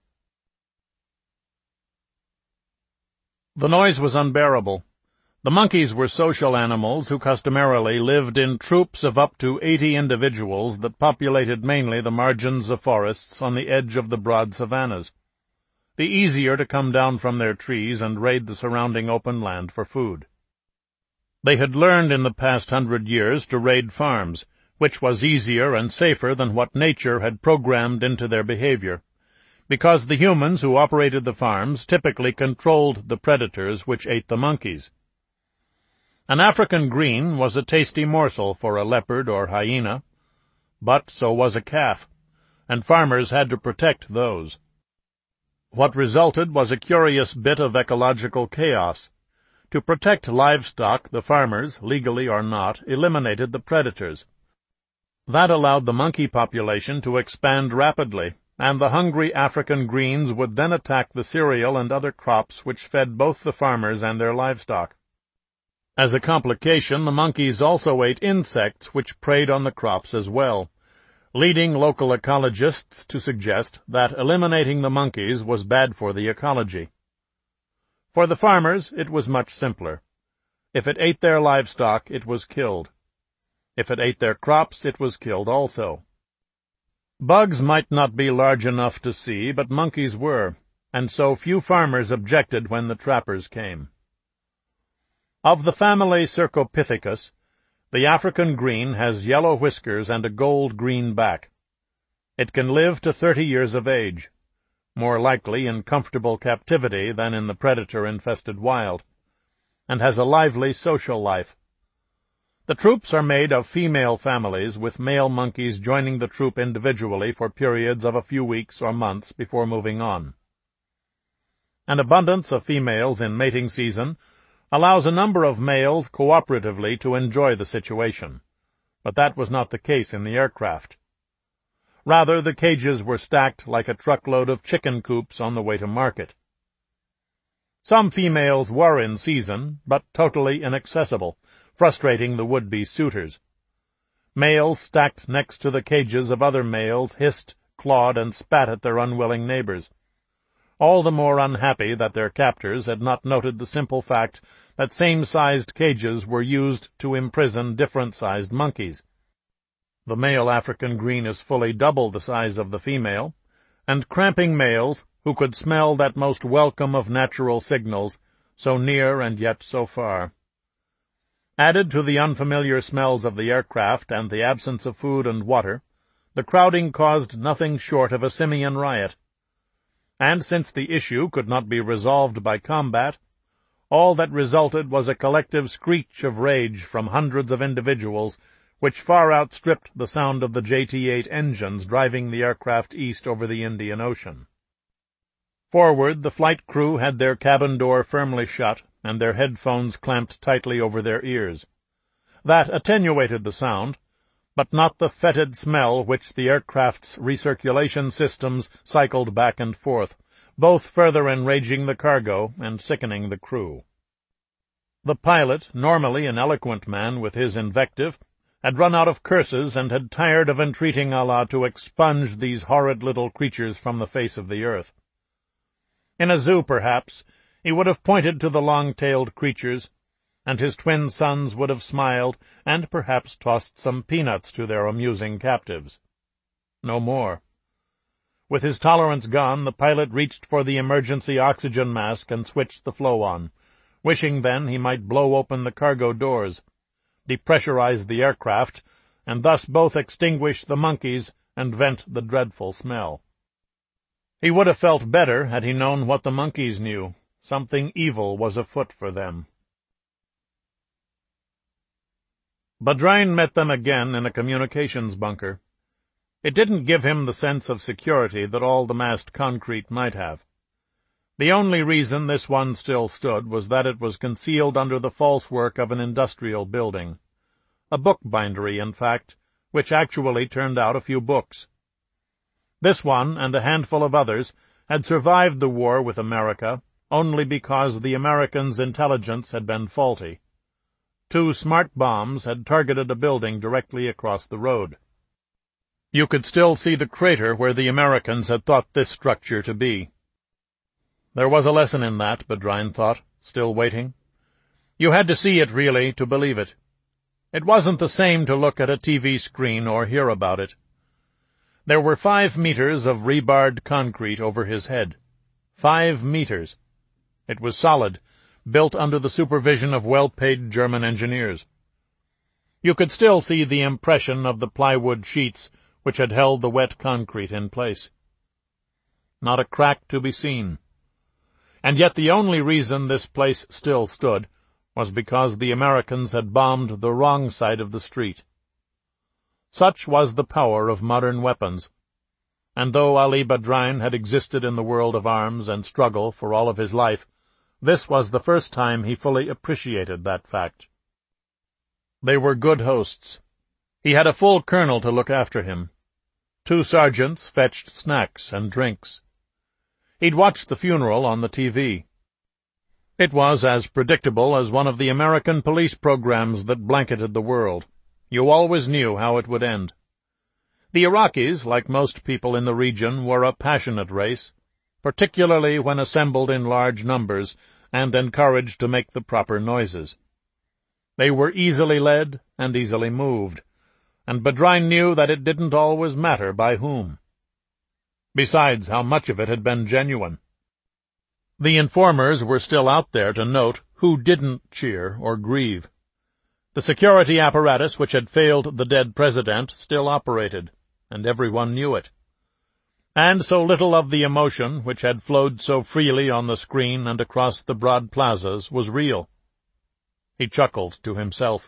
The noise was unbearable. The monkeys were social animals who customarily lived in troops of up to 80 individuals that populated mainly the margins of forests on the edge of the broad savannas. The easier to come down from their trees and raid the surrounding open land for food. They had learned in the past 100 years to raid farms, which was easier and safer than what nature had programmed into their behavior, because the humans who operated the farms typically controlled the predators which ate the monkeys. An African green was a tasty morsel for a leopard or hyena, but so was a calf, and farmers had to protect those. What resulted was a curious bit of ecological chaos. To protect livestock, the farmers, legally or not, eliminated the predators. That allowed the monkey population to expand rapidly, and the hungry African greens would then attack the cereal and other crops which fed both the farmers and their livestock. As a complication, the monkeys also ate insects which preyed on the crops as well, leading local ecologists to suggest that eliminating the monkeys was bad for the ecology. For the farmers, it was much simpler. If it ate their livestock, it was killed. If it ate their crops, it was killed also. Bugs might not be large enough to see, but monkeys were, and so few farmers objected when the trappers came. Of the family Cercopithecus, the African green has yellow whiskers and a gold-green back. It can live to 30 years of age, more likely in comfortable captivity than in the predator-infested wild, and has a lively social life. The troops are made of female families, with male monkeys joining the troop individually for periods of a few weeks or months before moving on. An abundance of females in mating season allows a number of males cooperatively to enjoy the situation, but that was not the case in the aircraft. Rather, the cages were stacked like a truckload of chicken coops on the way to market. Some females were in season, but totally inaccessible, frustrating the would-be suitors. Males stacked next to the cages of other males hissed, clawed, and spat at their unwilling neighbors, all the more unhappy that their captors had not noted the simple fact that same-sized cages were used to imprison different-sized monkeys. The male African green is fully double the size of the female, and cramping males, who could smell that most welcome of natural signals, so near and yet so far. Added to the unfamiliar smells of the aircraft and the absence of food and water, the crowding caused nothing short of a simian riot. And since the issue could not be resolved by combat, all that resulted was a collective screech of rage from hundreds of individuals, which far outstripped the sound of the JT-8 engines driving the aircraft east over the Indian Ocean. Forward, the flight crew had their cabin door firmly shut and their headphones clamped tightly over their ears. That attenuated the sound, but not the fetid smell which the aircraft's recirculation systems cycled back and forth, both further enraging the cargo and sickening the crew. The pilot, normally an eloquent man with his invective, had run out of curses and had tired of entreating Allah to expunge these horrid little creatures from the face of the earth. In a zoo, perhaps, he would have pointed to the long-tailed creatures, and his twin sons would have smiled and perhaps tossed some peanuts to their amusing captives. No more. With his tolerance gone, the pilot reached for the emergency oxygen mask and switched the flow on, wishing then he might blow open the cargo doors, depressurize the aircraft, and thus both extinguish the monkeys and vent the dreadful smell. He would have felt better had he known what the monkeys knew. Something evil was afoot for them. Badrine met them again in a communications bunker. It didn't give him the sense of security that all the massed concrete might have. The only reason this one still stood was that it was concealed under the false work of an industrial building. A bookbindery, in fact, which actually turned out a few books. This one, and a handful of others, had survived the war with America only because the Americans' intelligence had been faulty. 2 smart bombs had targeted a building directly across the road. You could still see the crater where the Americans had thought this structure to be. There was a lesson in that, Badrine thought, still waiting. You had to see it, really, to believe it. It wasn't the same to look at a TV screen or hear about it. There were 5 meters of rebarred concrete over his head. 5 meters. It was solid, built under the supervision of well-paid German engineers. You could still see the impression of the plywood sheets which had held the wet concrete in place. Not a crack to be seen. And yet the only reason this place still stood was because the Americans had bombed the wrong side of the street. Such was the power of modern weapons, and though Ali Badrine had existed in the world of arms and struggle for all of his life, this was the first time he fully appreciated that fact. They were good hosts. He had a full colonel to look after him. 2 sergeants fetched snacks and drinks. He'd watched the funeral on the TV. It was as predictable as one of the American police programs that blanketed the world. You always knew how it would end. The Iraqis, like most people in the region, were a passionate race, particularly when assembled in large numbers and encouraged to make the proper noises. They were easily led and easily moved, and Badrine knew that it didn't always matter by whom. Besides, how much of it had been genuine? The informers were still out there to note who didn't cheer or grieve. The security apparatus which had failed the dead president still operated, and everyone knew it. And so little of the emotion which had flowed so freely on the screen and across the broad plazas was real. He chuckled to himself.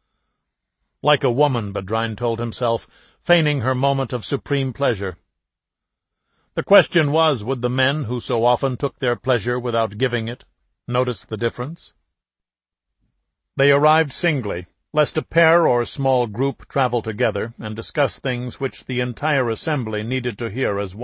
Like a woman, Badrine told himself, feigning her moment of supreme pleasure. The question was, would the men who so often took their pleasure without giving it notice the difference? They arrived singly, lest a pair or small group travel together and discuss things which the entire assembly needed to hear as one.